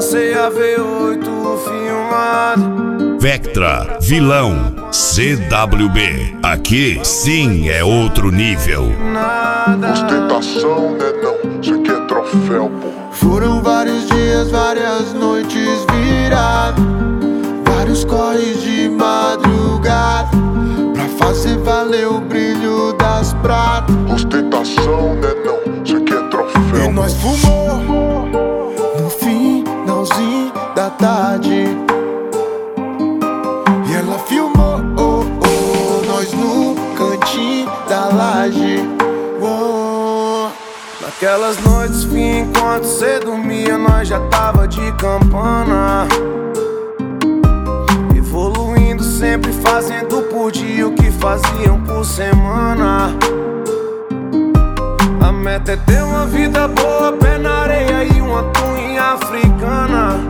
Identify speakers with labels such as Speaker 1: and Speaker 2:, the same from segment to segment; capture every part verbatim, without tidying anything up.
Speaker 1: C A V oito filmado.
Speaker 2: Vectra, vilão, C W B. Aqui sim é outro nível.
Speaker 3: Ostentação, né não, cê quer troféu, pô.
Speaker 4: Foram vários dias, várias noites viradas, vários corres de madrugada, pra fazer valer o brilho das pratas.
Speaker 3: Ostentação, né não, cê quer troféu.
Speaker 4: E nós fumou no finalzinho da tarde, e ela filmou oh, oh, nós no cantinho da laje. Oh.
Speaker 1: Naquelas noites, fim, enquanto cê dormia, nós já tava de campana, evoluindo sempre, fazendo por dia o que faziam por semana. A meta é ter uma vida boa, pé na areia e uma tuinha africana.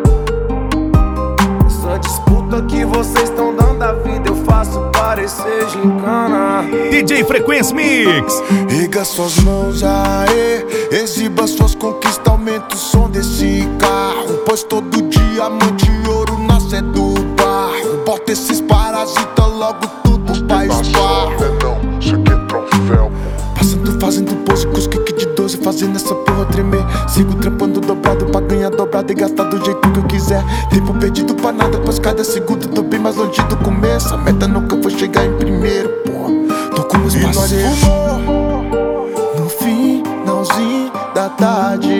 Speaker 1: Essa disputa que vocês estão dando à vida, eu faço parecer gincana.
Speaker 2: D J Frequência Mix.
Speaker 4: Erga suas mãos, aê, exiba suas conquistas, aumenta o som desse carro, pois todo diamante e ouro nasce é do barro. Bota esses parasitas logo tudo pra esbarro.
Speaker 3: Né não, cê quer troféu, pô.
Speaker 4: Passando, fazendo pose com os kick de doze, fazendo essa porra tremer. Sigo trampando dobrado pra ganhar dobrado e gastar do jeito que eu quiser. Tempo perdido pra nada, pois cada segundo tô bem mais longe do começo. A meta nunca foi chegar em primeiro, porra. Tô com meus parceiros. No finalzinho da tarde,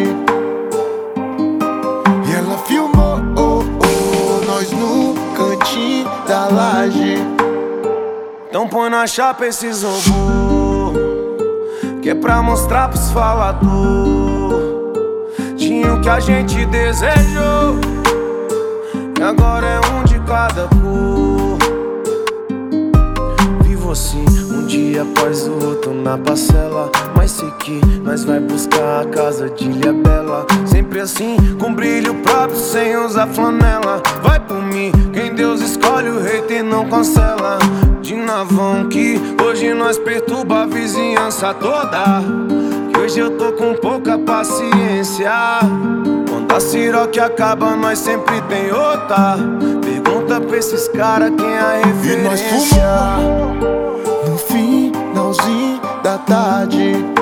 Speaker 4: e ela filmou oh, oh, nós no cantinho da laje.
Speaker 1: Então põe na chapa esses robôs, que é pra mostrar pros falador. Tinha o que a gente desejou, e agora é um de cada cor. Vivo assim, um dia após o outro na parcela, mas sei que nós vai buscar a casa de Ilhabela. Sempre assim, com brilho próprio, sem usar flanela. Vai por mim, quem Deus escolhe, o hater não cancela. De navão que hoje nós perturba a vizinhança toda, que hoje eu tô com pouca paciência. Quando a siroque acaba, nós sempre tem outra. Pergunta pra esses caras quem é a referência.
Speaker 4: E nós fumou no finalzinho da tarde,